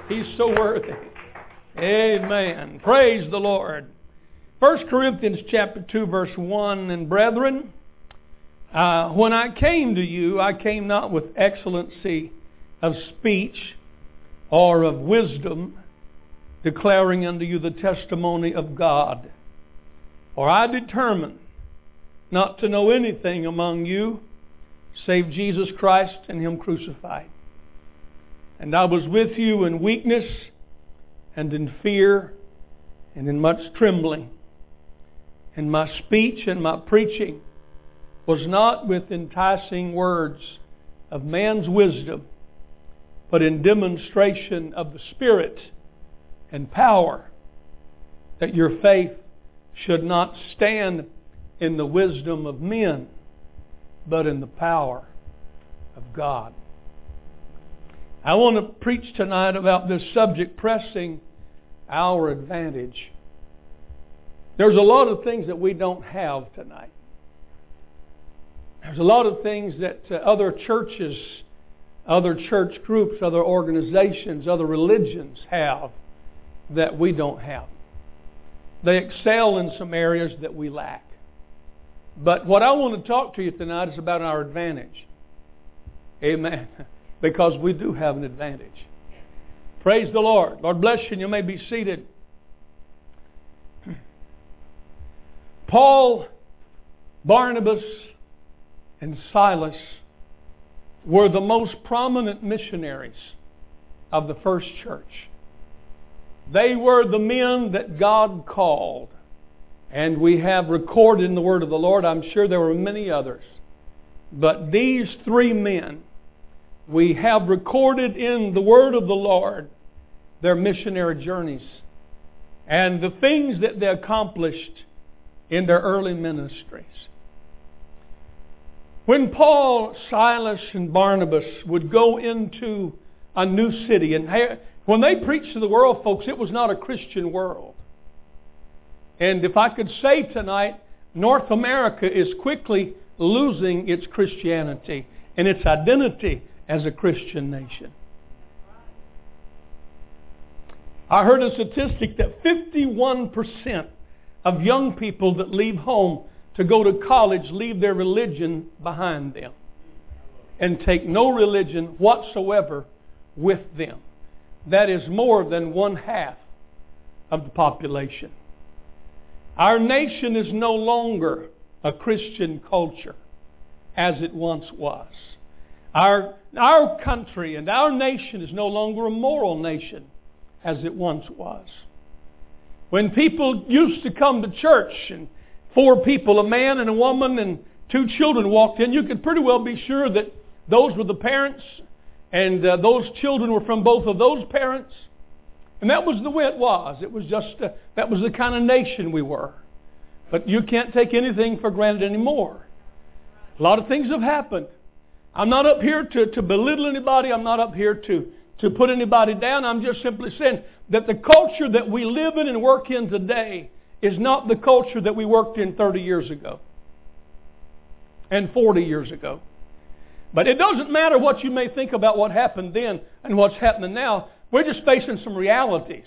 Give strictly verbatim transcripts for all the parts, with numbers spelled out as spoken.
He's so worthy. Amen. Praise the Lord. First Corinthians chapter two, verse one, and brethren, uh, when I came to you, I came not with excellency of speech or of wisdom, declaring unto you the testimony of God. For I determined not to know anything among you save Jesus Christ and Him crucified. And I was with you in weakness and in fear and in much trembling. And my speech and my preaching was not with enticing words of man's wisdom, but in demonstration of the Spirit and power, that your faith should not stand in the wisdom of men, but in the power of God. I want to preach tonight about this subject, pressing our advantage. There's a lot of things that we don't have tonight. There's a lot of things that uh, other churches, other church groups, other organizations, other religions have that we don't have. They excel in some areas that we lack. But what I want to talk to you tonight is about our advantage. Amen. Because we do have an advantage. Praise the Lord. Lord bless you, and you may be seated. Paul, Barnabas, and Silas were the most prominent missionaries of the first church. They were the men that God called. And we have recorded in the Word of the Lord, I'm sure there were many others. But these three men, we have recorded in the Word of the Lord their missionary journeys and the things that they accomplished in their early ministries. When Paul, Silas, and Barnabas would go into a new city, and when they preached to the world, folks, it was not a Christian world. And if I could say tonight, North America is quickly losing its Christianity and its identity as a Christian nation. I heard a statistic that fifty-one percent of young people that leave home to go to college leave their religion behind them and take no religion whatsoever with them. That is more than one half of the population. Our nation is no longer a Christian culture as it once was. Our, our country and our nation is no longer a moral nation as it once was. When people used to come to church and four people, a man and a woman and two children walked in, you could pretty well be sure that those were the parents and uh, those children were from both of those parents. And that was the way it was. It was just, uh, that was the kind of nation we were. But you can't take anything for granted anymore. A lot of things have happened. I'm not up here to, to belittle anybody. I'm not up here to, to put anybody down. I'm just simply saying that the culture that we live in and work in today is not the culture that we worked in thirty years ago and forty years ago. But it doesn't matter what you may think about what happened then and what's happening now. We're just facing some realities.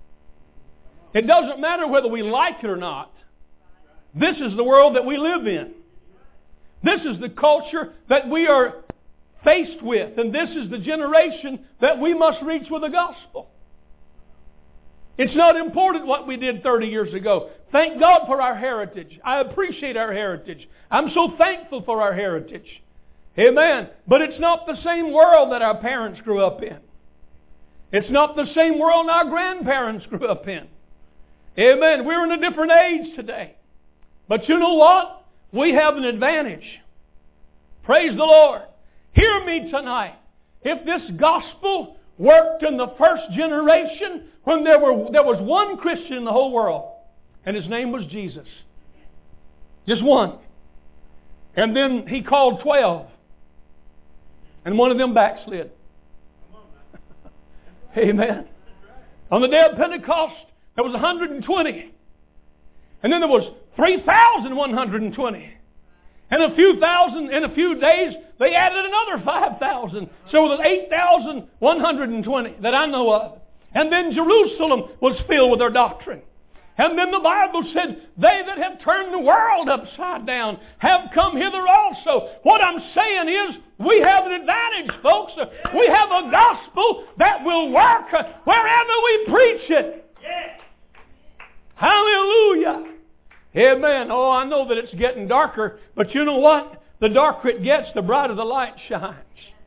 It doesn't matter whether we like it or not. This is the world that we live in. This is the culture that we are faced with. And this is the generation that we must reach with the gospel. It's not important what we did thirty years ago. Thank God for our heritage. I appreciate our heritage. I'm so thankful for our heritage. Amen. But it's not the same world that our parents grew up in. It's not the same world our grandparents grew up in. Amen. We're in a different age today. But you know what? We have an advantage. Praise the Lord. Hear me tonight. If this gospel worked in the first generation when there were there was one Christian in the whole world, and his name was Jesus. Just one. And then He called twelve. And one of them backslid. Amen. On the day of Pentecost, there was one hundred twenty. And then there was three thousand one hundred twenty. And a few thousand, in a few days, they added another five thousand. So there's eight thousand one hundred twenty that I know of. And then Jerusalem was filled with their doctrine. And then the Bible said, they that have turned the world upside down have come hither also. What I'm saying is, we have an advantage, folks. We have a gospel that will work wherever we preach it. Hallelujah. Amen. Oh, I know that it's getting darker, but you know what? The darker it gets, the brighter the light shines.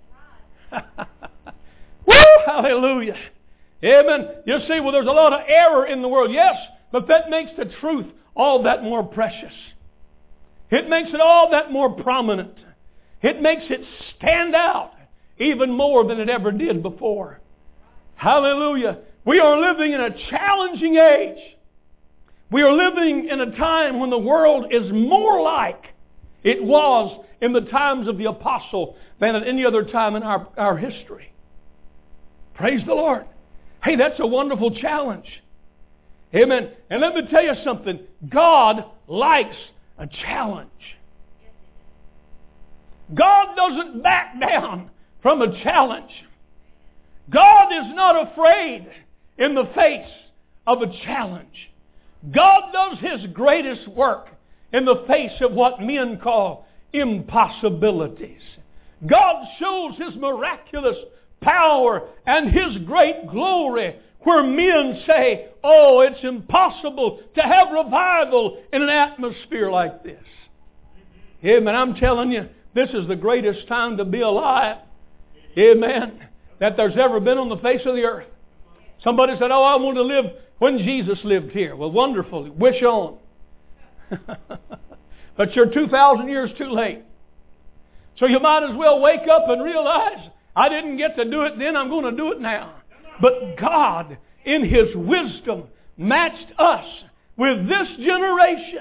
Woo! Hallelujah. Amen. You see, well, there's a lot of error in the world. Yes, but that makes the truth all that more precious. It makes it all that more prominent. It makes it stand out even more than it ever did before. Hallelujah. We are living in a challenging age. We are living in a time when the world is more like it was in the times of the apostle than at any other time in our, our history. Praise the Lord. Hey, that's a wonderful challenge. Amen. And let me tell you something. God likes a challenge. God doesn't back down from a challenge. God is not afraid in the face of a challenge. God does His greatest work in the face of what men call impossibilities. God shows His miraculous power and His great glory where men say, oh, it's impossible to have revival in an atmosphere like this. Amen. I'm telling you, this is the greatest time to be alive. Amen. That there's ever been on the face of the earth. Somebody said, oh, I want to live when Jesus lived here. Well, wonderful. Wish on. But you're two thousand years too late. So you might as well wake up and realize, I didn't get to do it then, I'm going to do it now. But God, in His wisdom, matched us with this generation.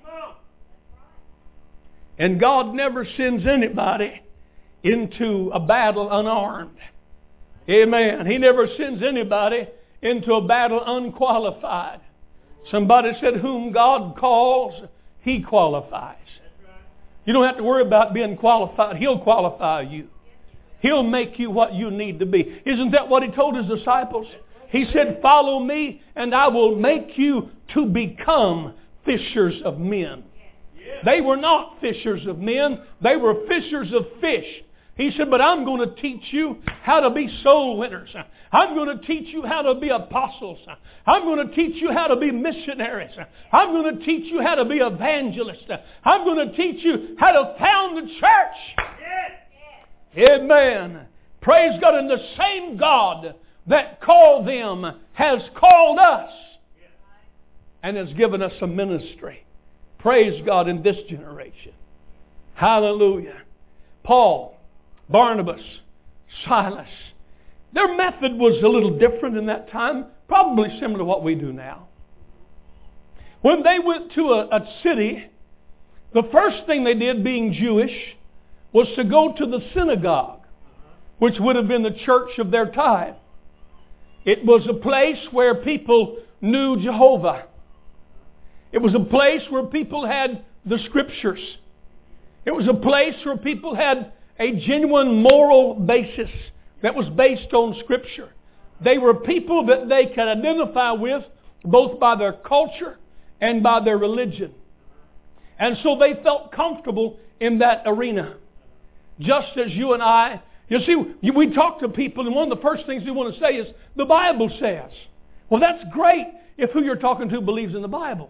And God never sends anybody into a battle unarmed. Amen. He never sends anybody into a battle unqualified. Somebody said, whom God calls, He qualifies. You don't have to worry about being qualified. He'll qualify you. He'll make you what you need to be. Isn't that what He told His disciples? He said, follow me and I will make you to become fishers of men. They were not fishers of men. They were fishers of fish. He said, but I'm going to teach you how to be soul winners. I'm going to teach you how to be apostles. I'm going to teach you how to be missionaries. I'm going to teach you how to be evangelists. I'm going to teach you how to found the church. Amen. Praise God. And the same God that called them has called us and has given us a ministry. Praise God in this generation. Hallelujah. Paul, Barnabas, Silas. Their method was a little different in that time, probably similar to what we do now. When they went to a, a city, the first thing they did, being Jewish, was to go to the synagogue, which would have been the church of their time. It was a place where people knew Jehovah. It was a place where people had the Scriptures. It was a place where people had a genuine moral basis that was based on Scripture. They were people that they could identify with both by their culture and by their religion. And so they felt comfortable in that arena. Just as you and I, you see, we talk to people and one of the first things we want to say is, the Bible says. Well, that's great if who you're talking to believes in the Bible.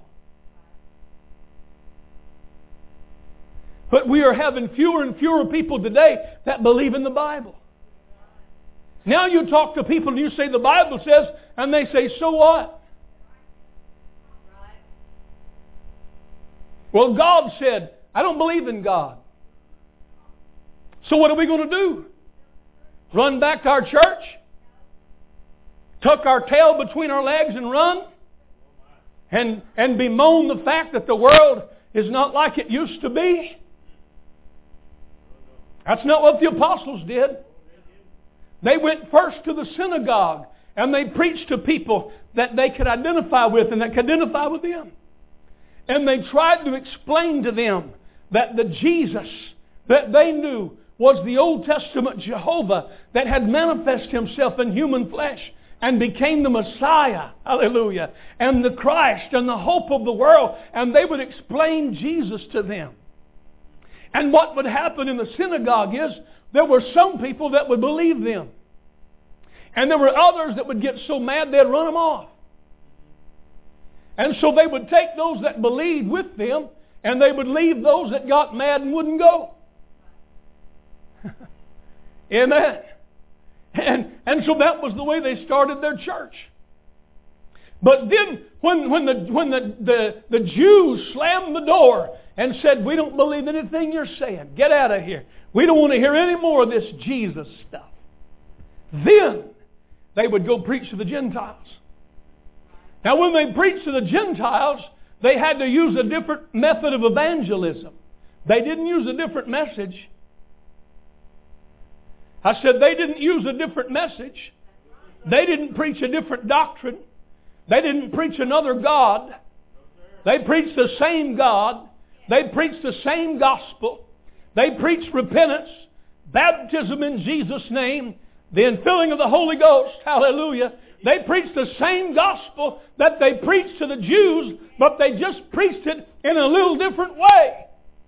But we are having fewer and fewer people today that believe in the Bible. Now you talk to people and you say the Bible says, and they say, so what? Well, God said, I don't believe in God. So what are we going to do? Run back to our church? Tuck our tail between our legs and run? And, and bemoan the fact that the world is not like it used to be? That's not what the apostles did. They went first to the synagogue and they preached to people that they could identify with and that could identify with them. And they tried to explain to them that the Jesus that they knew was the Old Testament Jehovah that had manifested Himself in human flesh and became the Messiah, hallelujah, and the Christ and the hope of the world, and they would explain Jesus to them. And what would happen in the synagogue is there were some people that would believe them. And there were others that would get so mad they'd run them off. And so they would take those that believed with them, and they would leave those that got mad and wouldn't go. Amen. And, and so that was the way they started their church. But then when, when, the, when the, the, the Jews slammed the door and said, we don't believe anything you're saying, get out of here. We don't want to hear any more of this Jesus stuff. Then they would go preach to the Gentiles. Now when they preached to the Gentiles, they had to use a different method of evangelism. They didn't use a different message. I said they didn't use a different message. They didn't preach a different doctrine. They didn't preach another God. They preached the same God. They preached the same gospel. They preached repentance, baptism in Jesus' name, the infilling of the Holy Ghost. Hallelujah. They preached the same gospel that they preached to the Jews, but they just preached it in a little different way.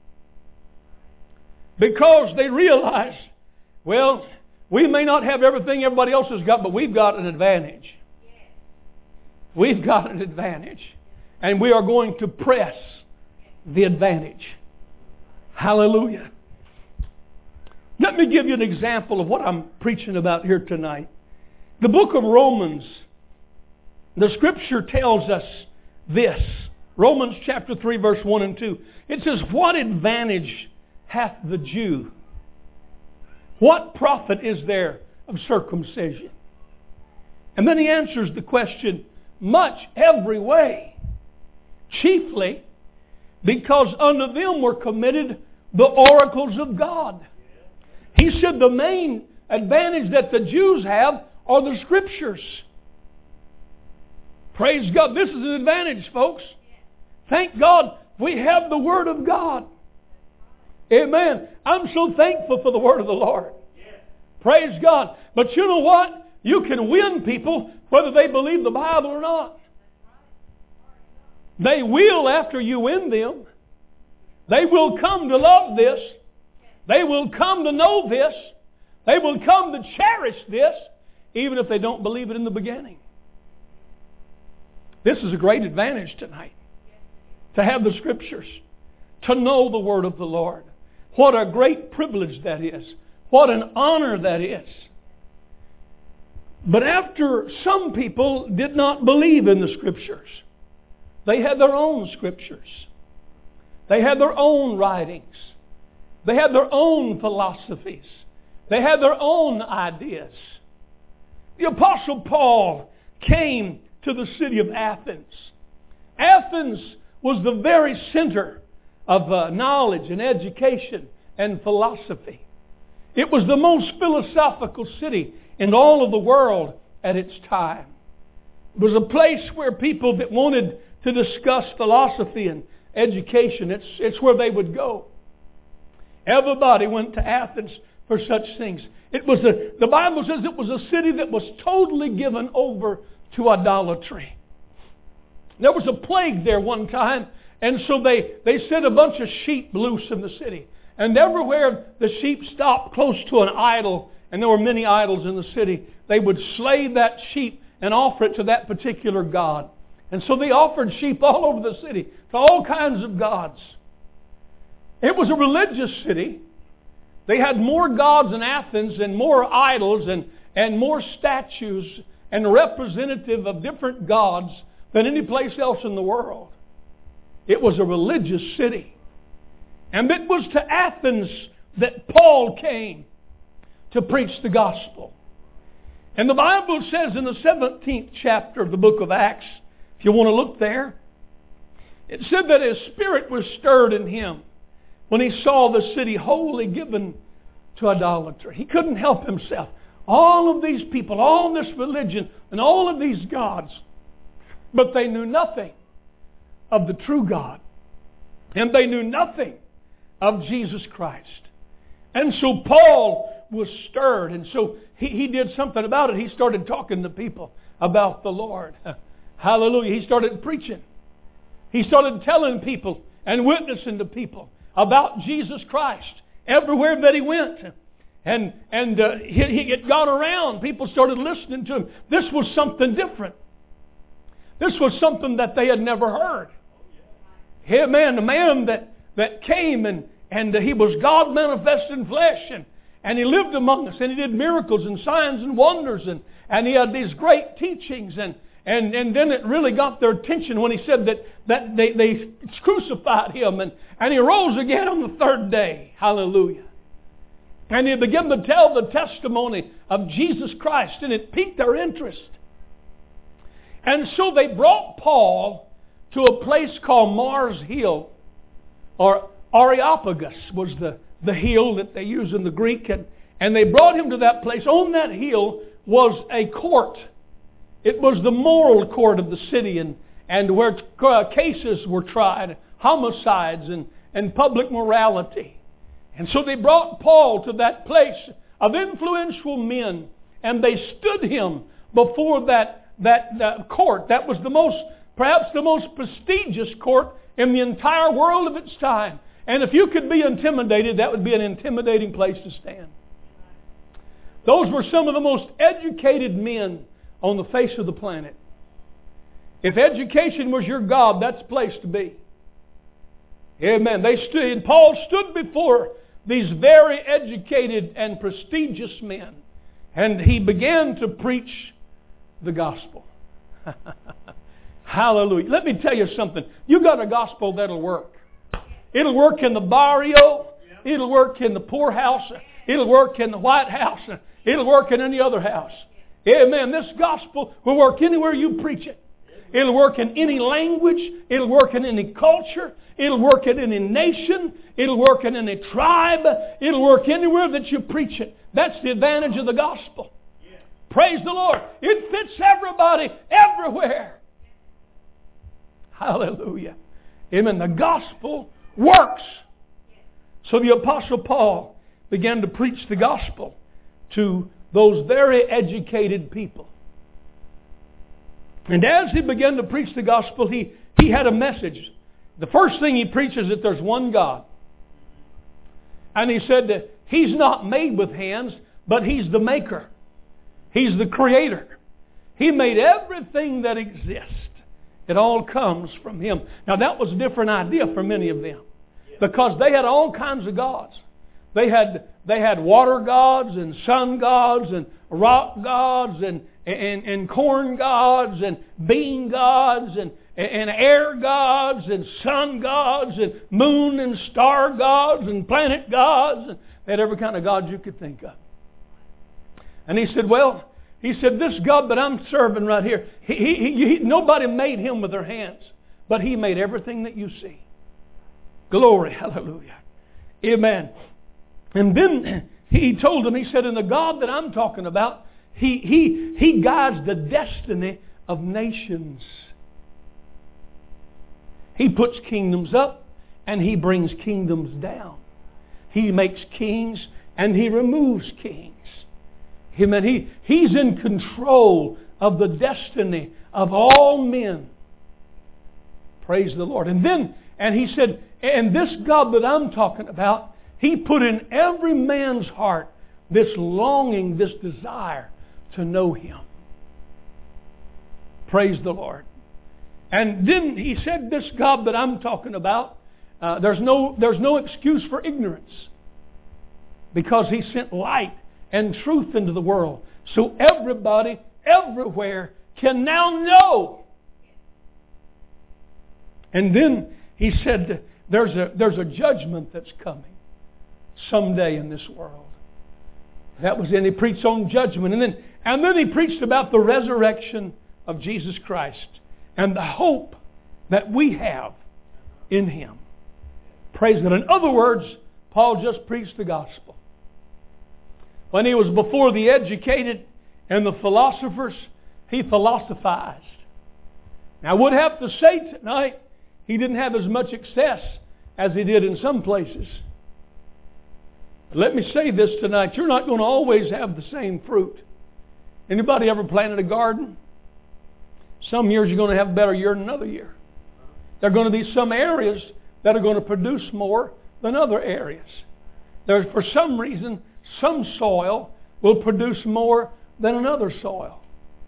Because they realized, well, we may not have everything everybody else has got, but we've got an advantage. We've got an advantage. And we are going to press the advantage. Hallelujah. Let me give you an example of what I'm preaching about here tonight. The book of Romans, the Scripture tells us this. Romans chapter three, verse one and two. It says, what advantage hath the Jew? What profit is there of circumcision? And then he answers the question, much every way. Chiefly because unto them were committed the oracles of God. He said the main advantage that the Jews have are the Scriptures. Praise God. This is an advantage, folks. Thank God we have the Word of God. Amen. I'm so thankful for the Word of the Lord. Praise God. But you know what? You can win people whether they believe the Bible or not. They will after you win them. They will come to love this. They will come to know this. They will come to cherish this, even if they don't believe it in the beginning. This is a great advantage tonight. To have the Scriptures. To know the Word of the Lord. What a great privilege that is. What an honor that is. But after some people did not believe in the Scriptures, they had their own Scriptures. They had their own writings. They had their own philosophies. They had their own ideas. The Apostle Paul came to the city of Athens. Athens was the very center of uh, knowledge and education and philosophy. It was the most philosophical city in all of the world at its time. It was a place where people that wanted to discuss philosophy and education, it's, it's where they would go. Everybody went to Athens for such things. It was a, the Bible says it was a city that was totally given over to idolatry. There was a plague there one time, and so they, they set a bunch of sheep loose in the city. And everywhere the sheep stopped close to an idol, and there were many idols in the city, they would slay that sheep and offer it to that particular god. And so they offered sheep all over the city to all kinds of gods. It was a religious city. They had more gods in Athens and more idols and, and more statues and representative of different gods than any place else in the world. It was a religious city. And it was to Athens that Paul came to preach the gospel. And the Bible says in the seventeenth chapter of the book of Acts, if you want to look there, it said that his spirit was stirred in him when he saw the city wholly given to idolatry. He couldn't help himself. All of these people, all this religion, and all of these gods, but they knew nothing of the true God. And they knew nothing of Jesus Christ. And so Paul was stirred. And so he, he did something about it. He started talking to people about the Lord. Hallelujah. He started preaching. He started telling people and witnessing to people about Jesus Christ everywhere that he went. And and uh, he, he it got around. People started listening to him. This was something different. This was something that they had never heard. Hey, man, the man that, that came and, and he was God manifested in flesh. And, and he lived among us. And he did miracles and signs and wonders. And, and he had these great teachings. And, and, and then it really got their attention when he said that, that they, they crucified him. And, and he rose again on the third day. Hallelujah. And he began to tell the testimony of Jesus Christ. And it piqued their interest. And so they brought Paul to a place called Mars Hill, or Areopagus was the, the hill that they use in the Greek. And, and they brought him to that place. On that hill was a court. It was the moral court of the city, and, and where cases were tried, homicides and, and public morality. And so they brought Paul to that place of influential men, and they stood him before that That uh, court. That was the most, perhaps the most prestigious court in the entire world of its time. And if you could be intimidated, that would be an intimidating place to stand. Those were some of the most educated men on the face of the planet. If education was your God, that's the place to be. Amen. They stood, and Paul stood before these very educated and prestigious men, and he began to preach the gospel. Hallelujah. Let me tell you something. You got a gospel that'll work. It'll work in the barrio. It'll work in the poorhouse. It'll work in the White House. It'll work in any other house. Amen. This gospel will work anywhere you preach it. It'll work in any language. It'll work in any culture. It'll work in any nation. It'll work in any tribe. It'll work anywhere that you preach it. That's the advantage of the gospel. Praise the Lord. It fits everybody, everywhere. Hallelujah. Amen. The gospel works. So the Apostle Paul began to preach the gospel to those very educated people. And as he began to preach the gospel, he, he had a message. The first thing he preached is that there's one God. And he said that He's not made with hands, but He's the maker. He's the creator. He made everything that exists. It all comes from Him. Now that was a different idea for many of them, because they had all kinds of gods. They had they had water gods and sun gods and rock gods and and, and corn gods and bean gods and, and air gods and sun gods and moon and star gods and planet gods. And they had every kind of god you could think of. And he said, well, he said, this God that I'm serving right here, he, he, he, nobody made Him with their hands, but He made everything that you see. Glory, hallelujah. Amen. And then he told them, he said, and the God that I'm talking about, He, he, he guides the destiny of nations. He puts kingdoms up and He brings kingdoms down. He makes kings and He removes kings. Amen. He, he's in control of the destiny of all men. Praise the Lord. And then, and he said, and this God that I'm talking about, He put in every man's heart this longing, this desire to know Him. Praise the Lord. And then he said, this God that I'm talking about, uh, there's no there's no excuse for ignorance, because He sent light and truth into the world, so everybody, everywhere can now know. And then he said, there's a there's a judgment that's coming someday in this world. That was, and he preached on judgment, and then and then he preached about the resurrection of Jesus Christ and the hope that we have in Him. Praise God. In other words, Paul just preached the gospel. When he was before the educated and the philosophers, he philosophized. Now I would have to say tonight, he didn't have as much success as he did in some places. Let me say this tonight. You're not going to always have the same fruit. Anybody ever planted a garden? Some years you're going to have a better year than another year. There are going to be some areas that are going to produce more than other areas. There's, for some reason, some soil will produce more than another soil.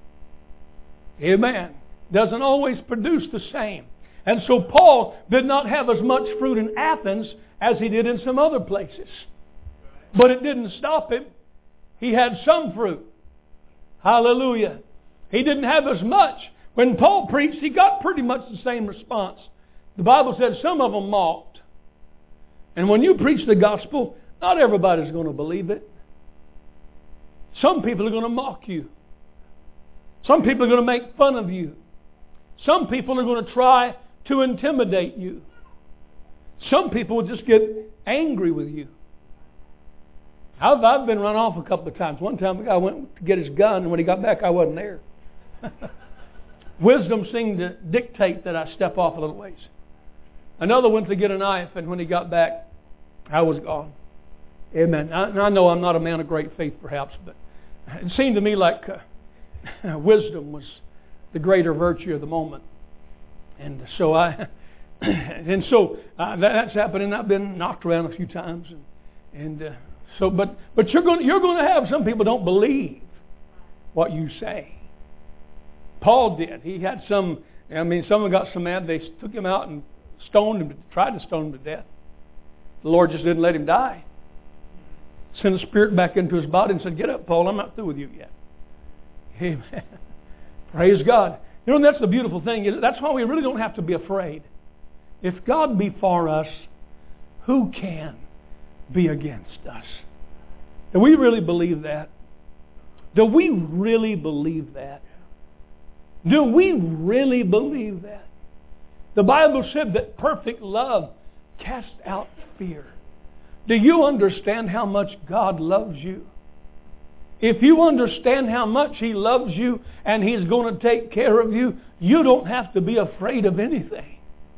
Amen. Doesn't always produce the same. And so Paul did not have as much fruit in Athens as he did in some other places. But it didn't stop him. He had some fruit. Hallelujah. He didn't have as much. When Paul preached, he got pretty much the same response. The Bible said some of them mocked. And when you preach the gospel, not everybody's going to believe it. Some people are going to mock you. Some people are going to make fun of you. Some people are going to try to intimidate you. Some people will just get angry with you. I've, I've been run off a couple of times. One time a guy went to get his gun, and when he got back, I wasn't there. Wisdom seemed to dictate that I step off a little ways. Another went to get a knife, and when he got back, I was gone. Amen. I, I know I'm not a man of great faith, perhaps, but it seemed to me like uh, wisdom was the greater virtue of the moment. And so I, and so uh, that, that's happened, and I've been knocked around a few times, and, and uh, so, but but you're going you're going to have some people don't believe what you say. Paul did. He had some. I mean, someone got so mad they took him out and stoned him, tried to stone him to death. The Lord just didn't let him die. Sent a spirit back into his body and said, "Get up, Paul. I'm not through with you yet." Amen. Praise God. You know, that's the beautiful thing. Is that's why we really don't have to be afraid. If God be for us, who can be against us? Do we really believe that? Do we really believe that? Do we really believe that? The Bible said that perfect love casts out fear. Do you understand how much God loves you? If you understand how much He loves you and He's going to take care of you, you don't have to be afraid of anything.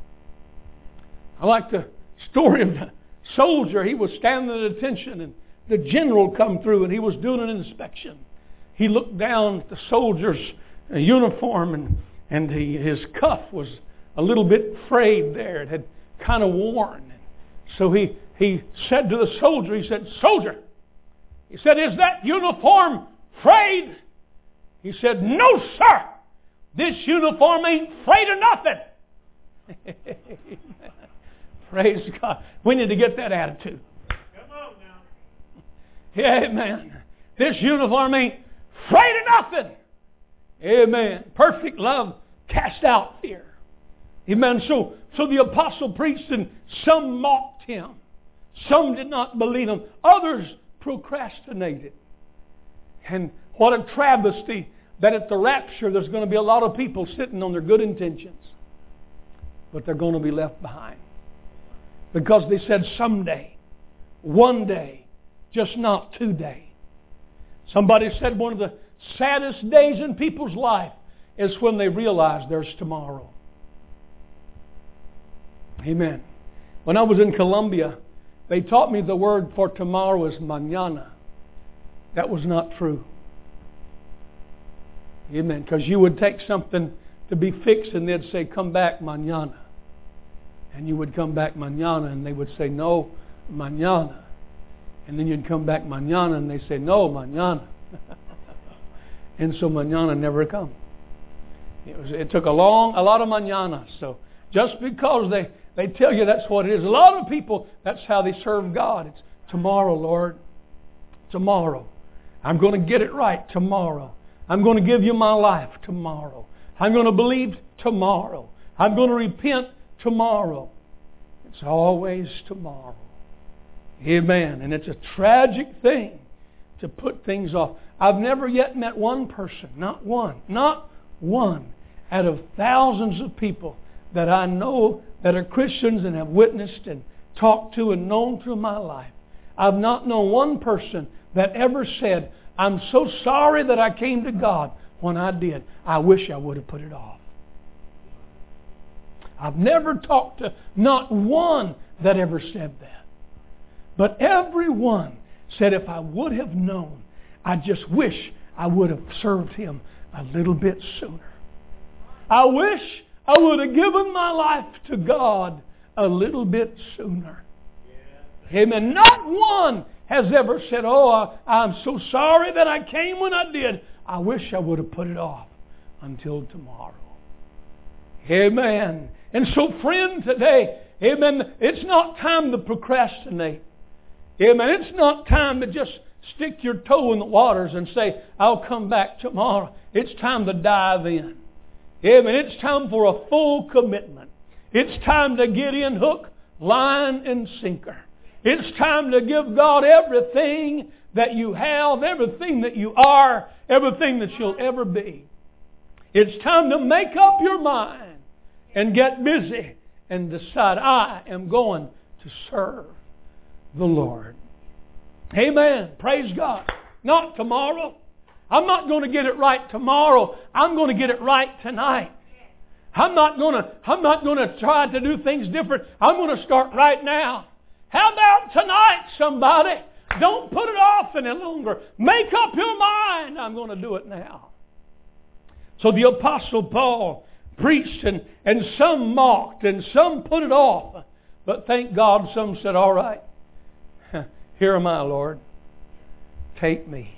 I like the story of the soldier. He was standing at attention and the general come through and he was doing an inspection. He looked down at the soldier's uniform and, and he, his cuff was a little bit frayed there. It had kind of worn. So he, he said to the soldier, he said, "Soldier," he said, "is that uniform frayed?" He said, "No, sir. This uniform ain't frayed or nothing." Praise God. We need to get that attitude. Come on now. Amen. This uniform ain't frayed or nothing. Amen. Perfect love cast out fear. Amen. So, so the apostle preached and some mocked him. Some did not believe him. Others procrastinated. And what a travesty that at the rapture there's going to be a lot of people sitting on their good intentions. But they're going to be left behind. Because they said someday, one day, just not today. Somebody said one of the saddest days in people's life is when they realize there's tomorrow. Amen. When I was in Colombia, they taught me the word for tomorrow is mañana. That was not true. Amen. Because you would take something to be fixed and they'd say, "Come back mañana." And you would come back mañana and they would say, "No, mañana." And then you'd come back mañana and they say, "No, mañana." And so mañana never come. It, was, it took a long, a lot of mañanas. So just because they, they tell you that's what it is. A lot of people, that's how they serve God. It's tomorrow, Lord. Tomorrow. I'm going to get it right tomorrow. I'm going to give you my life tomorrow. I'm going to believe tomorrow. I'm going to repent tomorrow. It's always tomorrow. Amen. And it's a tragic thing to put things off. I've never yet met one person, not one, not one, out of thousands of people that I know that are Christians and have witnessed and talked to and known through my life. I've not known one person that ever said, "I'm so sorry that I came to God when I did. I wish I would have put it off." I've never talked to not one that ever said that. But everyone said, if I would have known, I just wish I would have served Him a little bit sooner. I wish I would have given my life to God a little bit sooner. Amen. Not one has ever said, oh, I, I'm so sorry that I came when I did. I wish I would have put it off until tomorrow. Amen. And so, friend, today, amen, it's not time to procrastinate. Amen. It's not time to just stick your toe in the waters and say, I'll come back tomorrow. It's time to dive in. Amen. It's time for a full commitment. It's time to get in hook, line, and sinker. It's time to give God everything that you have, everything that you are, everything that you'll ever be. It's time to make up your mind and get busy and decide, I am going to serve the Lord. Amen. Praise God. Not tomorrow. I'm not going to get it right tomorrow. I'm going to get it right tonight. I'm not going to, I'm not going to try to do things different. I'm going to start right now. How about tonight, somebody? Don't put it off any longer. Make up your mind. I'm going to do it now. So the Apostle Paul preached, and, and some mocked, and some put it off. But thank God some said, all right, here am I, Lord. Take me.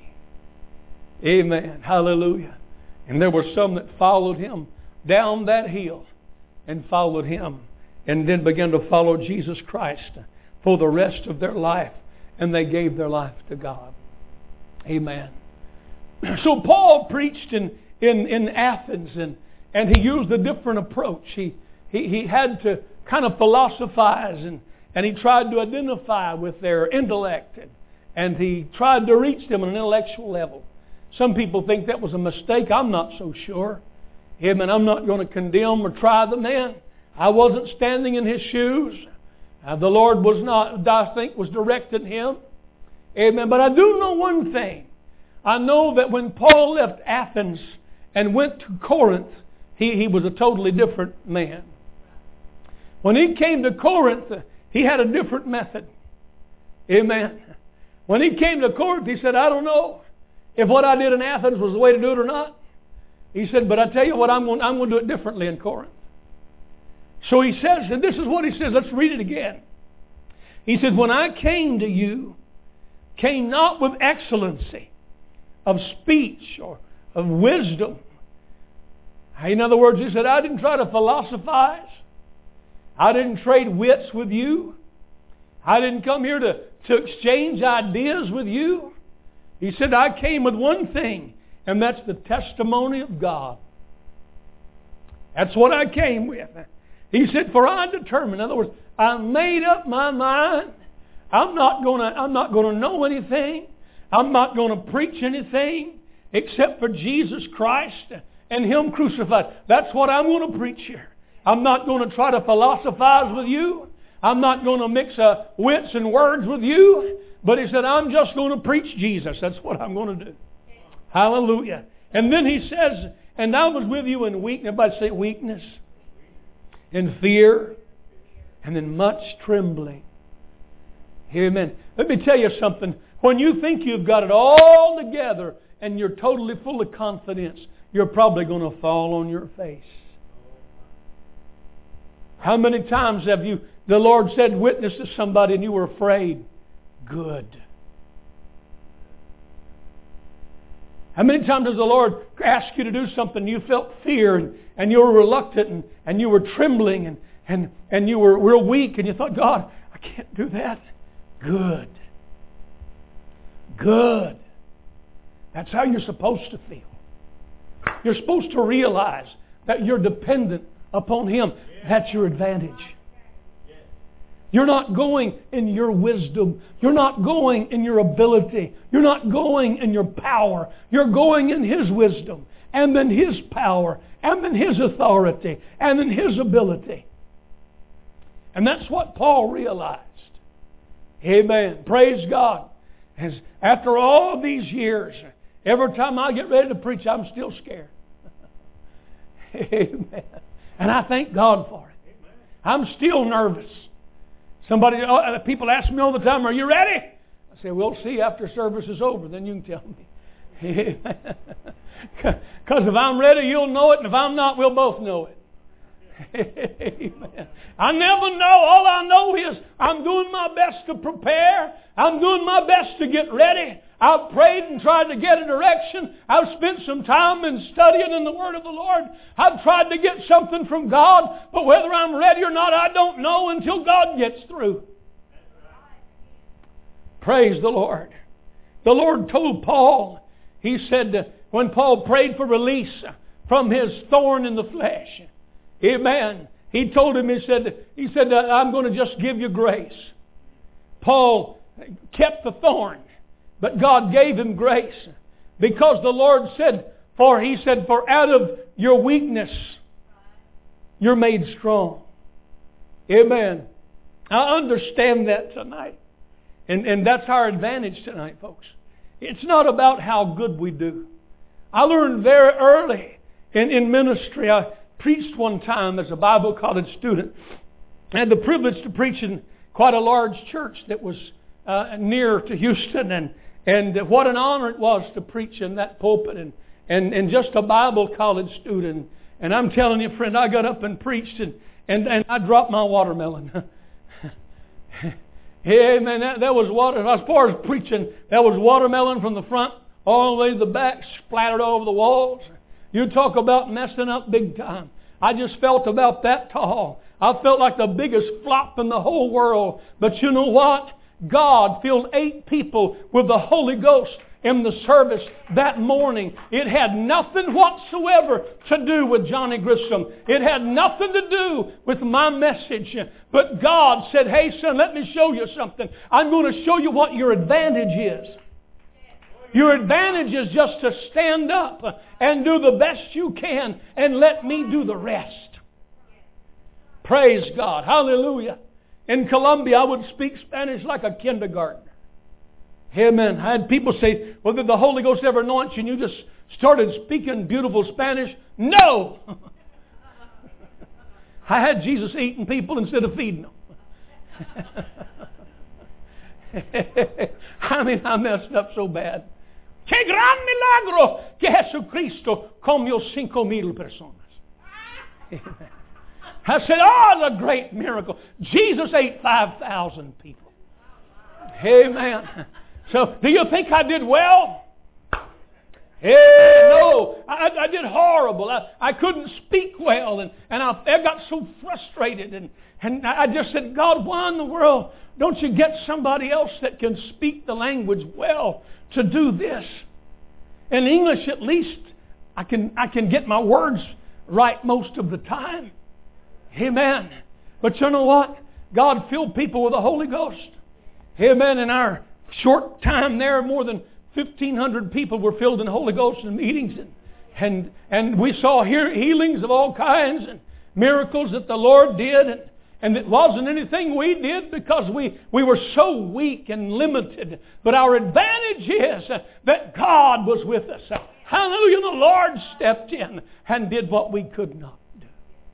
Amen. Hallelujah. And there were some that followed him down that hill and followed him and then began to follow Jesus Christ for the rest of their life. And they gave their life to God. Amen. So Paul preached in, in, in Athens, and, and he used a different approach. He, he, he had to kind of philosophize, and, and he tried to identify with their intellect, and, and he tried to reach them on an intellectual level. Some people think that was a mistake. I'm not so sure. Amen. I'm not going to condemn or try the man. I wasn't standing in his shoes. Uh, the Lord was not, I think, was directing him. Amen. But I do know one thing. I know that when Paul left Athens and went to Corinth, he, he was a totally different man. When he came to Corinth, he had a different method. Amen. When he came to Corinth, he said, I don't know if what I did in Athens was the way to do it or not. He said, but I tell you what, I'm going, I'm going to do it differently in Corinth. So he says, and this is what he says, let's read it again. He says, when I came to you, came not with excellency of speech or of wisdom. In other words, he said, I didn't try to philosophize. I didn't trade wits with you. I didn't come here to, to exchange ideas with you. He said, I came with one thing, and that's the testimony of God. That's what I came with. He said, for I determined, in other words, I made up my mind. I'm not going to, I'm not going to know anything. I'm not going to preach anything except for Jesus Christ and Him crucified. That's what I'm going to preach here. I'm not going to try to philosophize with you. I'm not going to mix uh, wits and words with you. But he said, I'm just going to preach Jesus. That's what I'm going to do. Hallelujah. And then he says, and I was with you in weakness. Everybody say weakness. In fear. And in much trembling. Amen. Let me tell you something. When you think you've got it all together and you're totally full of confidence, you're probably going to fall on your face. How many times have you, the Lord said, witness to somebody and you were afraid? Good. How many times has the Lord asked you to do something and you felt fear and, and you were reluctant and, and you were trembling and, and, and you were real weak and you thought, God, I can't do that. Good. Good. That's how you're supposed to feel. You're supposed to realize that you're dependent upon Him. That's your advantage. You're not going in your wisdom. You're not going in your ability. You're not going in your power. You're going in His wisdom and in His power and in His authority and in His ability. And that's what Paul realized. Amen. Praise God. As after all these years, every time I get ready to preach, I'm still scared. Amen. And I thank God for it. I'm still nervous. Somebody, uh, people ask me all the time, are you ready? I say, we'll see after service is over, then you can tell me. Because if I'm ready, you'll know it, and if I'm not, we'll both know it. Amen. I never know. All I know is I'm doing my best to prepare. I'm doing my best to get ready. I've prayed and tried to get a direction. I've spent some time in studying in the Word of the Lord. I've tried to get something from God, but whether I'm ready or not, I don't know until God gets through. Praise the Lord. The Lord told Paul, He said, when Paul prayed for release from his thorn in the flesh, amen, He told him, He said, he said I'm going to just give you grace. Paul kept the thorn, but God gave him grace because the Lord said, for He said, for out of your weakness you're made strong. Amen. I understand that tonight. And, and that's our advantage tonight, folks. It's not about how good we do. I learned very early in, in ministry. I preached one time as a Bible college student. I had the privilege to preach in quite a large church that was uh, near to Houston. And, and what an honor it was to preach in that pulpit and, and, and just a Bible college student. And I'm telling you, friend, I got up and preached and, and, and I dropped my watermelon. Yeah, man, that, that was water. As far as preaching, that was watermelon from the front all the way to the back, splattered all over the walls. You talk about messing up big time. I just felt about that tall. I felt like the biggest flop in the whole world. But you know what? God filled eight people with the Holy Ghost in the service that morning. It had nothing whatsoever to do with Johnny Grissom. It had nothing to do with my message. But God said, hey son, let me show you something. I'm going to show you what your advantage is. Your advantage is just to stand up and do the best you can and let me do the rest. Praise God. Hallelujah. In Colombia, I would speak Spanish like a kindergartner. Amen. I had people say, well, did the Holy Ghost ever anoint you and you just started speaking beautiful Spanish? No! I had Jesus eating people instead of feeding them. I mean, I messed up so bad. ¡Qué gran milagro que Jesucristo comió cinco mil personas! Amen. I said, oh, the great miracle. Jesus ate five thousand people. Amen. So, do you think I did well? Hey, no, I, I did horrible. I, I couldn't speak well, and, and I, I got so frustrated. And, and I just said, God, why in the world don't you get somebody else that can speak the language well to do this? In English, at least, I can I can get my words right most of the time. Amen. But you know what? God filled people with the Holy Ghost. Amen. In our short time there, more than fifteen hundred people were filled in the Holy Ghost in meetings. And, and, and we saw here healings of all kinds and miracles that the Lord did. And, and it wasn't anything we did because we, we were so weak and limited. But our advantage is that God was with us. Hallelujah. The Lord stepped in and did what we could not do.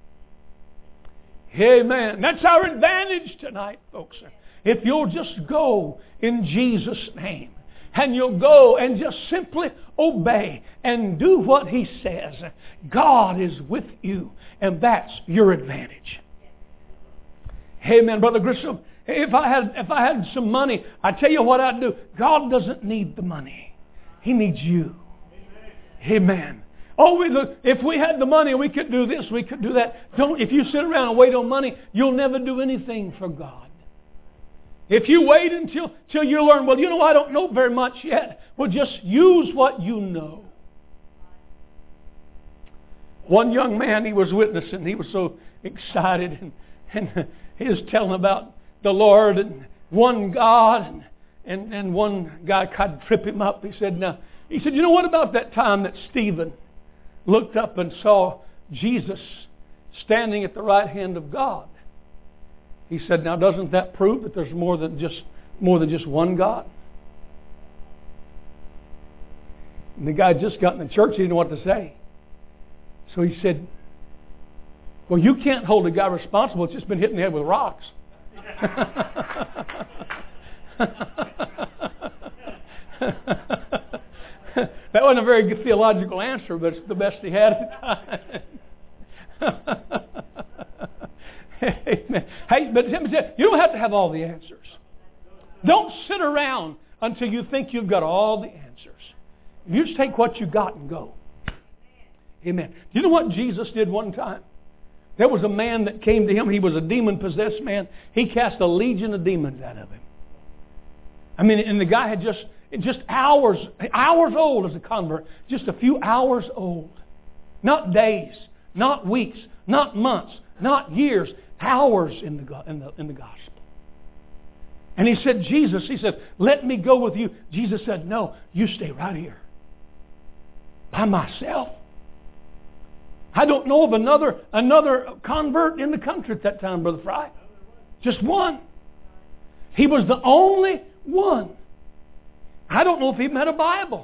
Amen. That's our advantage tonight, folks. If you'll just go in Jesus' name, and you'll go and just simply obey and do what He says, God is with you, and that's your advantage. Amen, Brother Grissom. If I had if I had some money, I tell you what I'd do. God doesn't need the money; He needs you. Amen. Oh, we look, if we had the money, we could do this, we could do that. Don't. If you sit around and wait on money, you'll never do anything for God. If you wait until, until you learn, well, you know, I don't know very much yet. Well, just use what you know. One young man, he was witnessing. He was so excited. And, and he was telling about the Lord and one God. And, and, and one guy tried to trip him up. He said, now, he said, you know what about that time that Stephen looked up and saw Jesus standing at the right hand of God? He said, now doesn't that prove that there's more than just more than just one God? And the guy just got in the church, he didn't know what to say. So he said, well, you can't hold a guy responsible. It's just been hitting the head with rocks. That wasn't a very good theological answer, but it's the best he had at the time. Amen. Hey, but you don't have to have all the answers. Don't sit around until you think you've got all the answers. You just take what you got and go. Amen. You know what Jesus did one time? There was a man that came to him. He was a demon-possessed man. He cast a legion of demons out of him. I mean, and the guy had just, just hours, hours old as a convert. Just a few hours old. Not days, not weeks, not months, not years. Hours in the, in the, in the gospel. And he said, Jesus, he said, let me go with you. Jesus said, no, you stay right here. By myself. I don't know of another another convert in the country at that time, Brother Fry. Just one. He was the only one. I don't know if he met a Bible.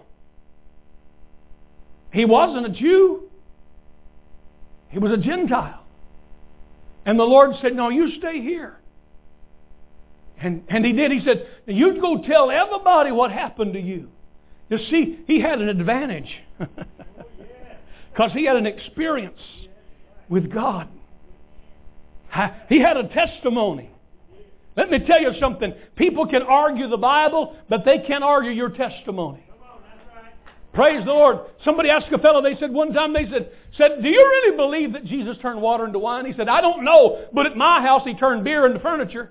He wasn't a Jew. He was a Gentile. And the Lord said, no, you stay here. And, and he did. He said, you go tell everybody what happened to you. You see, he had an advantage. Because he had an experience with God. He had a testimony. Let me tell you something. People can argue the Bible, but they can't argue your testimony. Praise the Lord. Somebody asked a fellow, they said one time, they said, said, do you really believe that Jesus turned water into wine? He said, I don't know, but at my house he turned beer into furniture.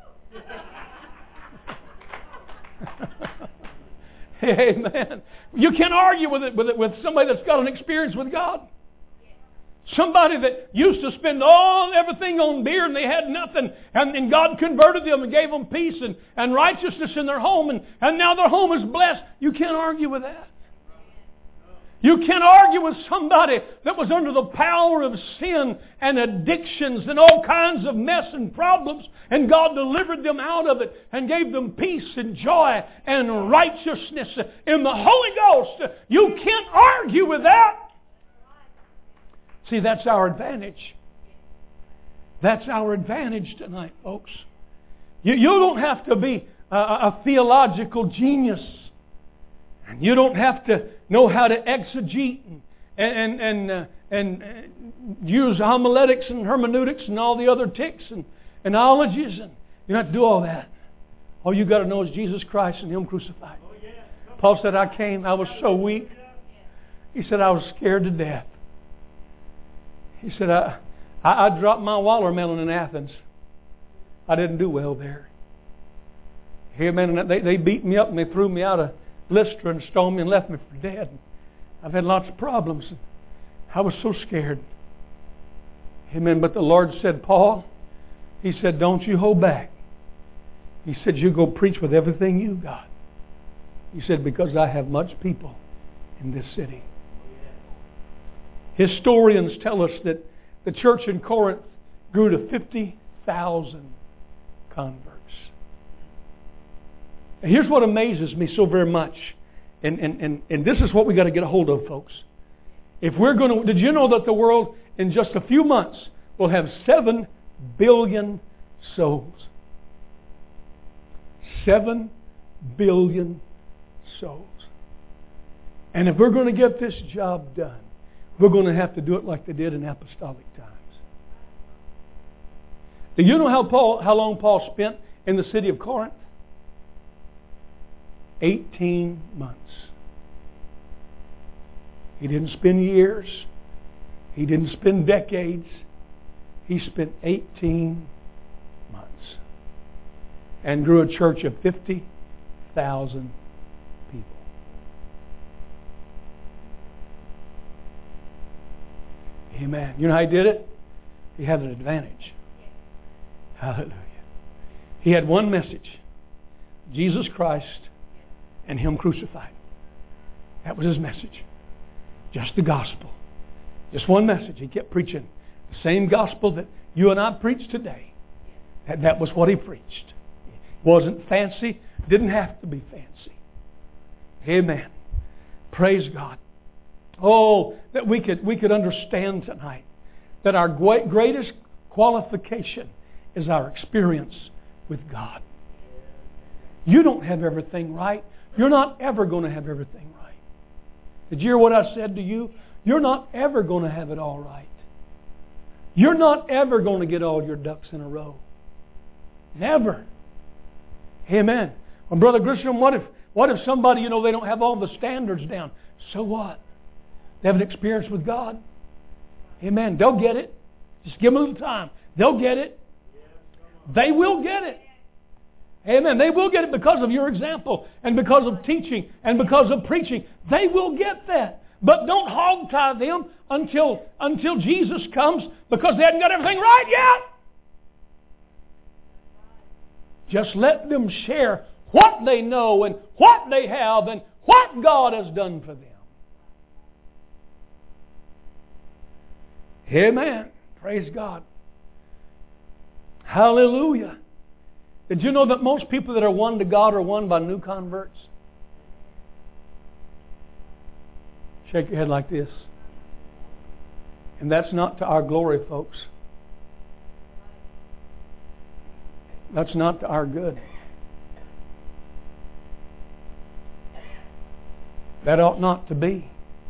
Amen. You can't argue with it, with it with somebody that's got an experience with God. Somebody that used to spend all everything on beer and they had nothing, and, and God converted them and gave them peace and, and righteousness in their home, and, and now their home is blessed. You can't argue with that. You can't argue with somebody that was under the power of sin and addictions and all kinds of mess and problems, and God delivered them out of it and gave them peace and joy and righteousness in the Holy Ghost. You can't argue with that. See, that's our advantage. That's our advantage tonight, folks. You, you don't have to be a, a theological genius. And you don't have to know how to exegete and and and, uh, and uh, use homiletics and hermeneutics and all the other ticks and analogies. And you don't have to do all that. All you got to know is Jesus Christ and Him crucified. Paul said, I came, I was so weak. He said, I was scared to death. He said, I, I, I dropped my watermelon in Athens. I didn't do well there. Amen. They, they beat me up and they threw me out of Lystra and stoned me and left me for dead. I've had lots of problems. I was so scared. Amen. But the Lord said, Paul, He said, don't you hold back. He said, you go preach with everything you got. He said, because I have much people in this city. Historians tell us that the church in Corinth grew to fifty thousand converts. And here's what amazes me so very much. And, and, and, and this is what we got to get a hold of, folks. If we're going to, did you know that the world in just a few months will have seven billion souls? Seven billion souls. And if we're going to get this job done, we're going to have to do it like they did in apostolic times. Do you know how Paul, how long Paul spent in the city of Corinth? Eighteen months. He didn't spend years. He didn't spend decades. He spent eighteen months. And grew a church of fifty thousand people. Amen. You know how he did it? He had an advantage. Hallelujah. He had one message. Jesus Christ and Him crucified. That was His message. Just the gospel. Just one message. He kept preaching the same gospel that you and I preach today. That, that was what He preached. It wasn't fancy. Didn't have to be fancy. Amen. Praise God. Oh, that we could we could understand tonight that our greatest qualification is our experience with God. You don't have everything right. You're not ever going to have everything right. Did you hear what I said to you? You're not ever going to have it all right. You're not ever going to get all your ducks in a row. Never. Amen. Well, Brother Grisham, what if what if somebody, you know, they don't have all the standards down? So what? They have an experience with God. Amen. They'll get it. Just give them a little time. They'll get it. They will get it. Amen. They will get it because of your example and because of teaching and because of preaching. They will get that. But don't hog tie them until, until Jesus comes, because they haven't got everything right yet. Just let them share what they know and what they have and what God has done for them. Amen. Praise God. Hallelujah. Did you know that most people that are won to God are won by new converts? Shake your head like this. And that's not to our glory, folks. That's not to our good. That ought not to be.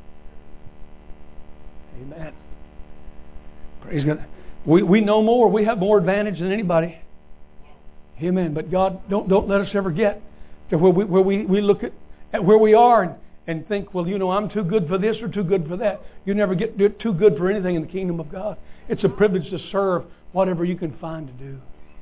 Amen. Praise God. We, we know more. We have more advantage than anybody. Amen. But God, don't don't let us ever get to where we where we, we look at, at where we are and, and think, well, you know, I'm too good for this or too good for that. You never get too good for anything in the kingdom of God. It's a privilege to serve whatever you can find to do.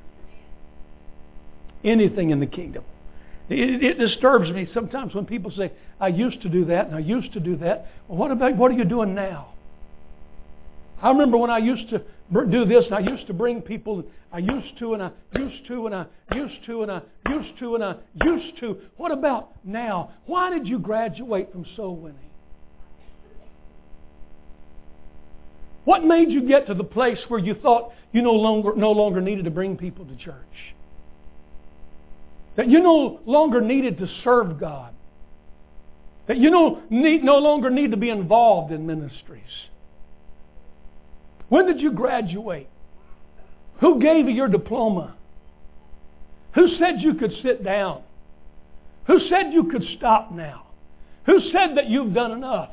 Anything in the kingdom. It, it disturbs me sometimes when people say, I used to do that and I used to do that. Well, what about, what are you doing now? I remember when I used to do this and I used to bring people, I used to and I used to and I used to and I used to and I used to. What about now? Why did you graduate from soul winning? What made you get to the place where you thought you no longer, no longer needed to bring people to church? That you no longer needed to serve God? That you no, need, no longer need to be involved in ministries? When did you graduate? Who gave you your diploma? Who said you could sit down? Who said you could stop now? Who said that you've done enough?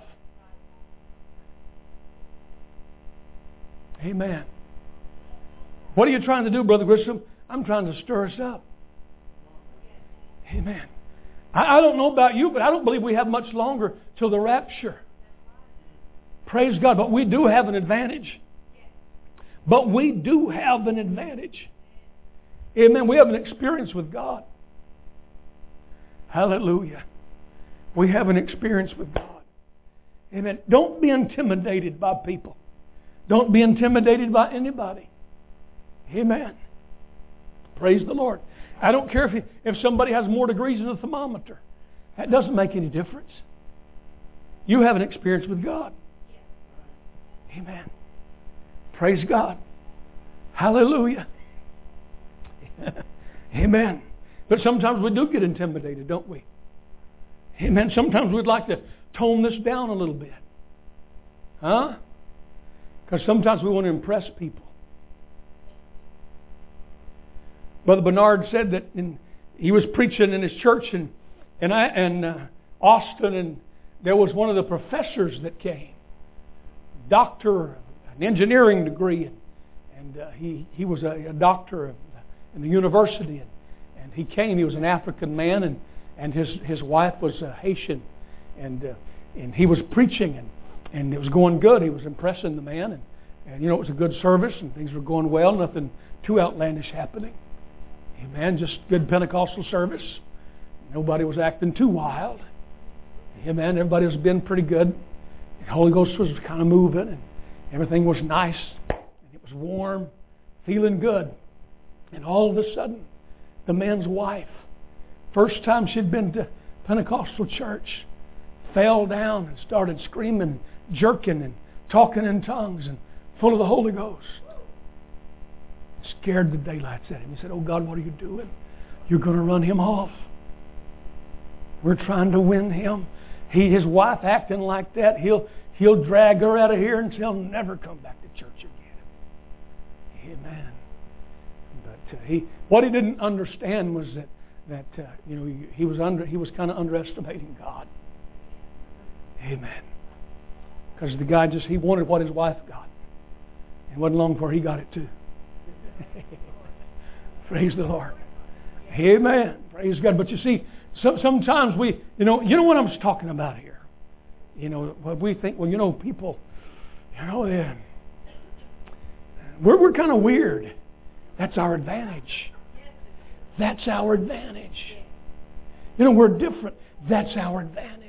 Amen. What are you trying to do, Brother Grisham? I'm trying to stir us up. Amen. I, I don't know about you, but I don't believe we have much longer till the rapture. Praise God. But we do have an advantage. But we do have an advantage. Amen. We have an experience with God. Hallelujah. We have an experience with God. Amen. Don't be intimidated by people. Don't be intimidated by anybody. Amen. Praise the Lord. I don't care if, he, if somebody has more degrees than a thermometer. That doesn't make any difference. You have an experience with God. Amen. Praise God. Hallelujah. Amen. But sometimes we do get intimidated, don't we? Amen. Sometimes we'd like to tone this down a little bit. Huh? Because sometimes we want to impress people. Brother Bernard said that in, he was preaching in his church in, in, in uh, Austin, and there was one of the professors that came. Doctor, an engineering degree, and, and uh, he, he was a, a doctor in the university. And, and he came, he was an African man, and, and his, his wife was a Haitian. And, uh, and he was preaching, and, and it was going good. He was impressing the man. And, and, you know, it was a good service, and things were going well. Nothing too outlandish happening. Amen. Just good Pentecostal service. Nobody was acting too wild. Amen. Everybody was being pretty good. The Holy Ghost was kind of moving, and everything was nice. And it was warm, feeling good. And all of a sudden, the man's wife, first time she'd been to Pentecostal church, fell down and started screaming, jerking, and talking in tongues, and full of the Holy Ghost. Scared the daylights at him. He said, "Oh God, what are you doing? You're going to run him off. We're trying to win him. He, his wife acting like that, he'll he'll drag her out of here and she'll never come back to church again." Amen. But uh, he, what he didn't understand was that that uh, you know he, he was under he was kind of underestimating God. Amen. Because the guy just he wanted what his wife got. It wasn't long before he got it too. Praise the Lord. Amen. Praise God. But you see, so, sometimes we, you know, you know what I'm talking about here. You know, what we think. Well, you know, people, you know, yeah, we're we're kind of weird. That's our advantage. That's our advantage. You know, we're different. That's our advantage.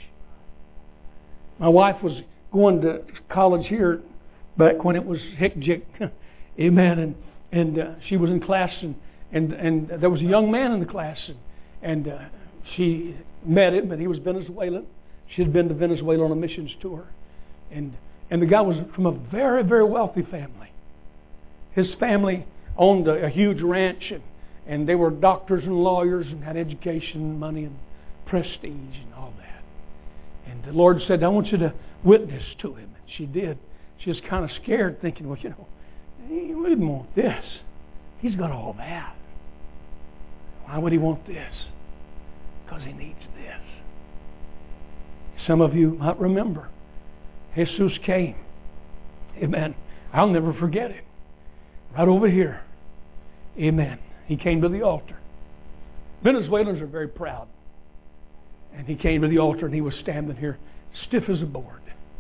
My wife was going to college here back when it was hick-jick. Amen. And and uh, she was in class, and, and, and there was a young man in the class, and, and uh, she met him, and he was Venezuelan. She had been to Venezuela on a missions tour. And, and the guy was from a very, very wealthy family. His family owned a, a huge ranch, and, and they were doctors and lawyers and had education and money and prestige and all that. And the Lord said, I want you to witness to him. And she did. She was kind of scared, thinking, well, you know, he wouldn't want this. He's got all that. Why would he want this? Because he needs this. Some of you might remember, Jesus came. Amen. I'll never forget it. Right over here. Amen. He came to the altar. Venezuelans are very proud. And he came to the altar and he was standing here stiff as a board.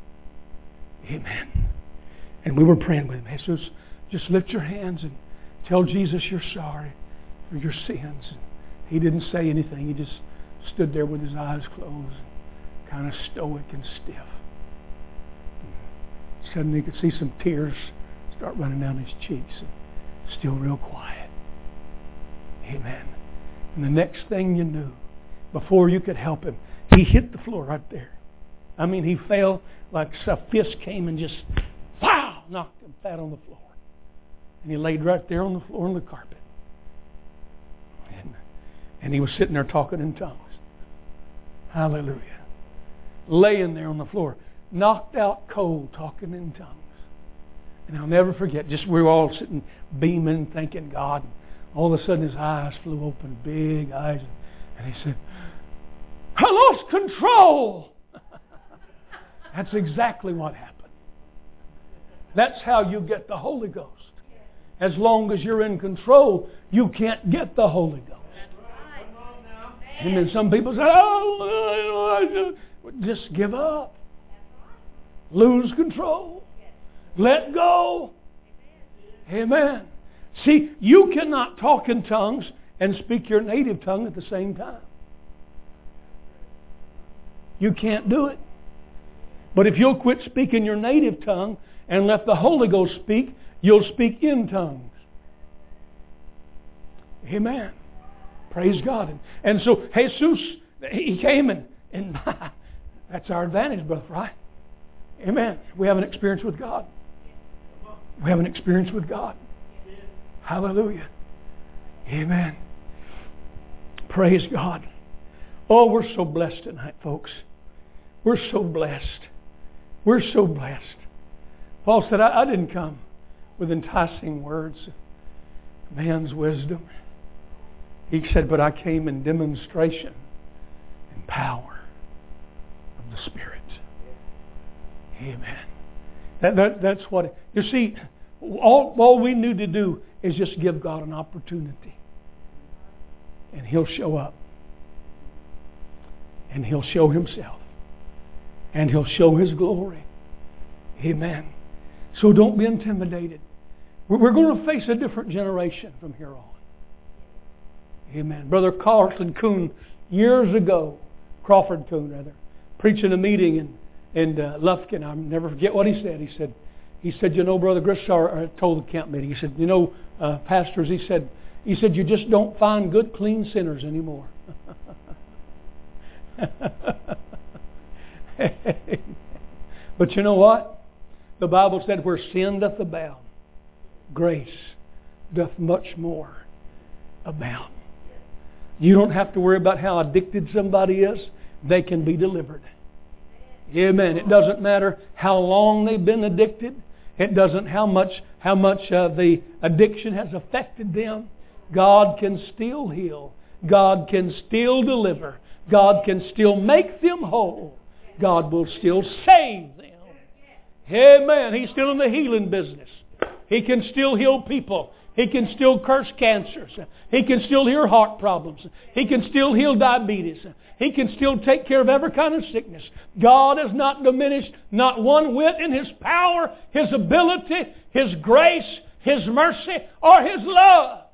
Amen. And we were praying with him. Jesus, just lift your hands and tell Jesus you're sorry for your sins. And he didn't say anything. He just stood there with his eyes closed, kind of stoic and stiff. And suddenly you could see some tears start running down his cheeks, and still real quiet. Amen. And the next thing you knew, before you could help him, he hit the floor right there. I mean, he fell like a fist came and just, wow, knocked him flat on the floor. And he laid right there on the floor on the carpet. And, and he was sitting there talking in tongues. Hallelujah. Laying there on the floor, knocked out cold, talking in tongues. And I'll never forget, just we were all sitting beaming, thanking God. All of a sudden his eyes flew open, big eyes. And he said, I lost control. That's exactly what happened. That's how you get the Holy Ghost. As long as you're in control, you can't get the Holy Ghost. And then some people say, oh, just give up. Lose control. Let go. Amen. See, you cannot talk in tongues and speak your native tongue at the same time. You can't do it. But if you'll quit speaking your native tongue and let the Holy Ghost speak, you'll speak in tongues. Amen. Praise God. And, and so Jesus, he came and, and that's our advantage, brother, right? Amen. We have an experience with God. We have an experience with God. Hallelujah. Amen. Praise God. Oh, we're so blessed tonight, folks. We're so blessed. We're so blessed. Paul said, I, I didn't come with enticing words of man's wisdom. He said, but I came in demonstration and power of the Spirit. Amen. That, that, that's what... It, you see, all, all we need to do is just give God an opportunity. And He'll show up. And He'll show Himself. And He'll show His glory. Amen. So don't be intimidated. We're going to face a different generation from here on. Amen. Brother Carlton Kuhn, years ago, Crawford Kuhn rather, preaching a meeting in, in uh, Lufkin. I'll never forget what he said. He said, he said, you know, Brother Grisar told the camp meeting, he said, you know, uh, pastors, he said, he said, you just don't find good, clean sinners anymore. But you know what? The Bible said, where sin doth abound, grace doth much more abound. You don't have to worry about how addicted somebody is. They can be delivered. Amen. It doesn't matter how long they've been addicted. It doesn't how much how much uh, the addiction has affected them. God can still heal. God can still deliver. God can still make them whole. God will still save them. Amen. He's still in the healing business. He can still heal people. He can still curse cancers. He can still heal heart problems. He can still heal diabetes. He can still take care of every kind of sickness. God has not diminished not one whit in His power, His ability, His grace, His mercy, or His love.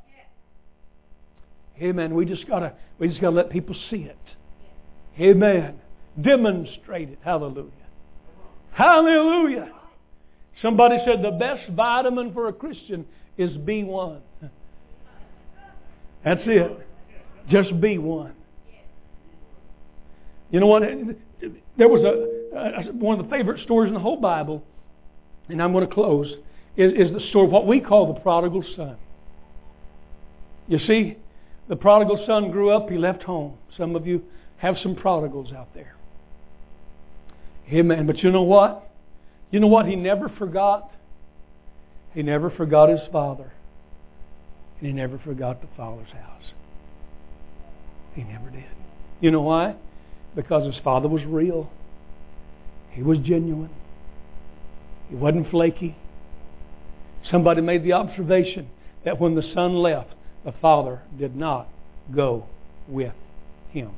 Amen. We just gotta we just gotta let people see it. Amen. Demonstrate it. Hallelujah. Hallelujah. Somebody said the best vitamin for a Christian is B one. That's it. Just B one. You know what? There was a, a one of the favorite stories in the whole Bible, and I'm going to close, is, is the story of what we call the prodigal son. You see, the prodigal son grew up, he left home. Some of you have some prodigals out there. Amen. But you know what? You know what he never forgot? He never forgot his father. And he never forgot the Father's house. He never did. You know why? Because his father was real. He was genuine. He wasn't flaky. Somebody made the observation that when the son left, the father did not go with him.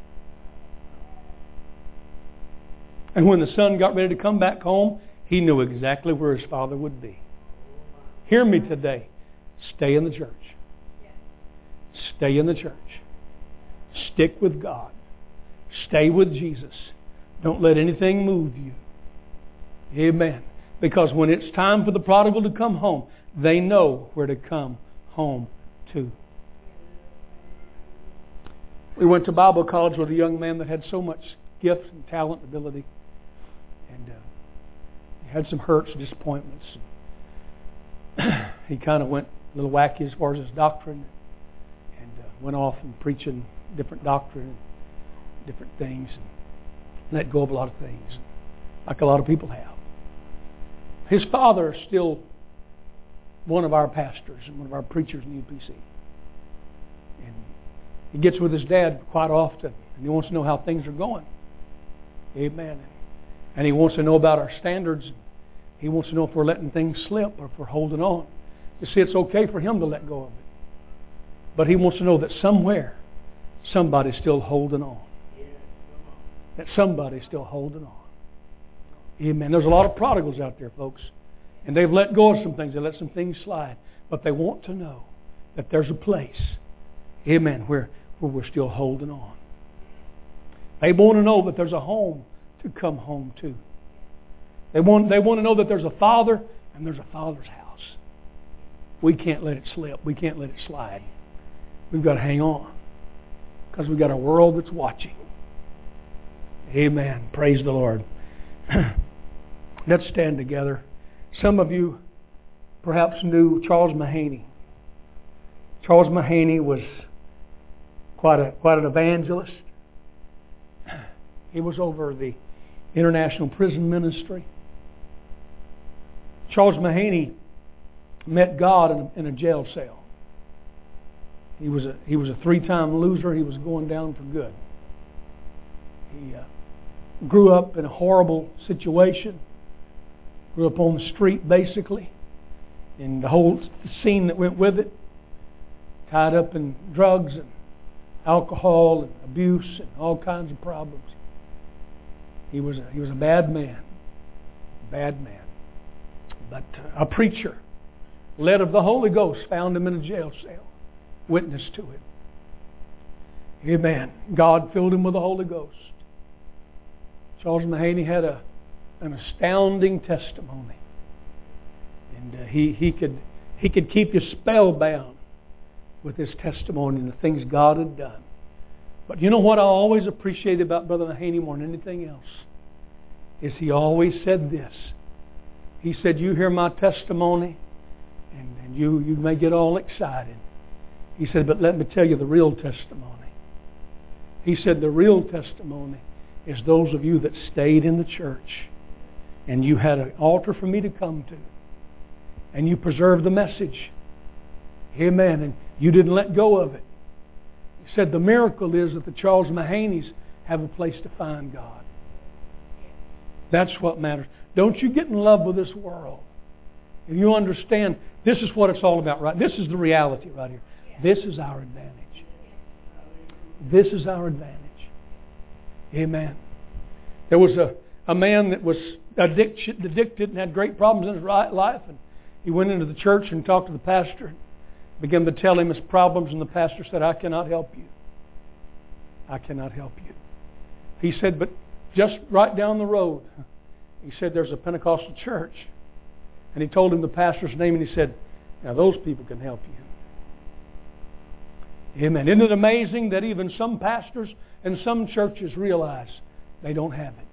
And when the son got ready to come back home, he knew exactly where his father would be. Hear me today. Stay in the church. Stay in the church. Stick with God. Stay with Jesus. Don't let anything move you. Amen. Because when it's time for the prodigal to come home, they know where to come home to. We went to Bible college with a young man that had so much gift and talent and ability. And uh, he had some hurts and disappointments. He kind of went a little wacky as far as his doctrine. And uh, went off and preaching different doctrine, different things. And let go of a lot of things, like a lot of people have. His father is still one of our pastors and one of our preachers in U P C. And he gets with his dad quite often, and he wants to know how things are going. Amen. And he wants to know about our standards. He wants to know if we're letting things slip or if we're holding on. You see, it's okay for him to let go of it. But he wants to know that somewhere, somebody's still holding on. That somebody's still holding on. Amen. There's a lot of prodigals out there, folks. And they've let go of some things. They let some things slide. But they want to know that there's a place, amen, where, where we're still holding on. They want to know that there's a home to come home to. They want, they want to know that there's a Father and there's a Father's house. We can't let it slip. We can't let it slide. We've got to hang on. Because we've got a world that's watching. Amen. Praise the Lord. Let's stand together. Some of you perhaps knew Charles Mahaney. Charles Mahaney was quite a quite an evangelist. He was over the International Prison Ministry. Charles Mahaney met God in a, in a jail cell. He was a he was a three-time loser. He was going down for good. He uh, grew up in a horrible situation. Grew up on the street, basically, and the whole scene that went with it. Tied up in drugs and alcohol and abuse and all kinds of problems. He was a, he was a bad man, bad man. But uh, a preacher, led of the Holy Ghost, found him in a jail cell, witnessed to him. Amen. God filled him with the Holy Ghost. Charles Mahaney had a an astounding testimony, and uh, he he could he could keep you spellbound with his testimony and the things God had done. But you know what I always appreciated about Brother Mahaney more than anything else is he always said this. He said, "You hear my testimony, and, and you you may get all excited." He said, "But let me tell you the real testimony." He said, "The real testimony is those of you that stayed in the church and you had an altar for me to come to. And you preserved the message. Amen. And you didn't let go of it. He said the miracle is that the Charles Mahaneys have a place to find God. That's what matters. Don't you get in love with this world. If you understand, this is what it's all about, right? This is the reality right here. This is our advantage. This is our advantage. Amen. There was a, a man that was addiction, addicted and had great problems in his life. And he went into the church and talked to the pastor. Began to tell him his problems, and the pastor said, I cannot help you. I cannot help you. He said, but just right down the road, he said, there's a Pentecostal church. And he told him the pastor's name, and he said, now those people can help you. Amen. Isn't it amazing that even some pastors and some churches realize they don't have it?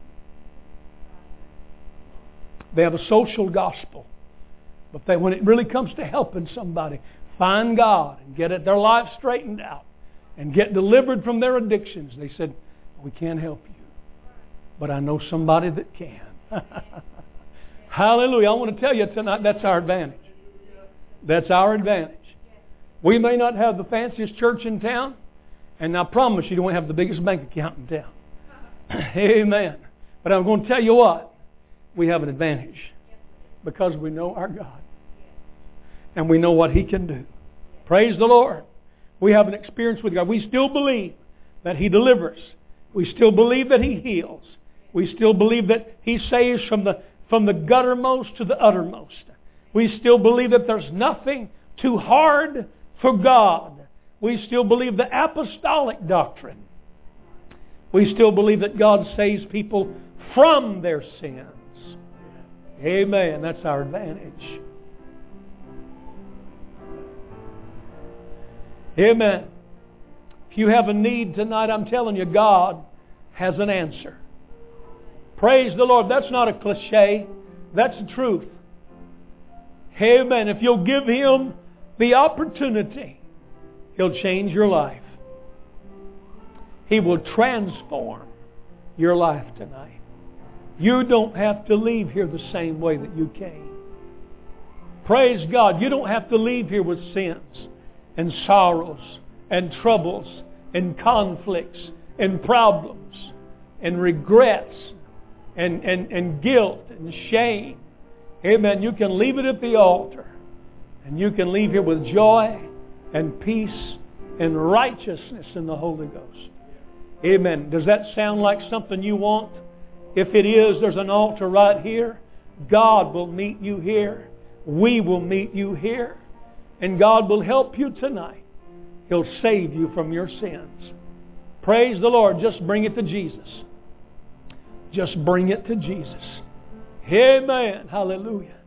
They have a social gospel. But they, when it really comes to helping somebody find God and get it, their life straightened out and get delivered from their addictions, they said, we can't help you. But I know somebody that can. Hallelujah. I want to tell you tonight, that's our advantage. That's our advantage. We may not have the fanciest church in town, and I promise you don't have the biggest bank account in town. Amen. But I'm going to tell you what, we have an advantage because we know our God. And we know what He can do. Praise the Lord. We have an experience with God. We still believe that He delivers. We still believe that He heals. We still believe that He saves from the, from the guttermost to the uttermost. We still believe that there's nothing too hard for God. We still believe the apostolic doctrine. We still believe that God saves people from their sins. Amen. That's our advantage. Amen. If you have a need tonight, I'm telling you, God has an answer. Praise the Lord. That's not a cliche. That's the truth. Amen. If you'll give Him the opportunity, He'll change your life. He will transform your life tonight. You don't have to leave here the same way that you came. Praise God. You don't have to leave here with sins and sorrows and troubles and conflicts and problems and regrets and, and, and guilt and shame. Amen. You can leave it at the altar, and you can leave here with joy and peace and righteousness in the Holy Ghost. Amen. Does that sound like something you want? If it is, there's an altar right here. God will meet you here. We will meet you here. And God will help you tonight. He'll save you from your sins. Praise the Lord. Just bring it to Jesus. Just bring it to Jesus. Amen. Hallelujah.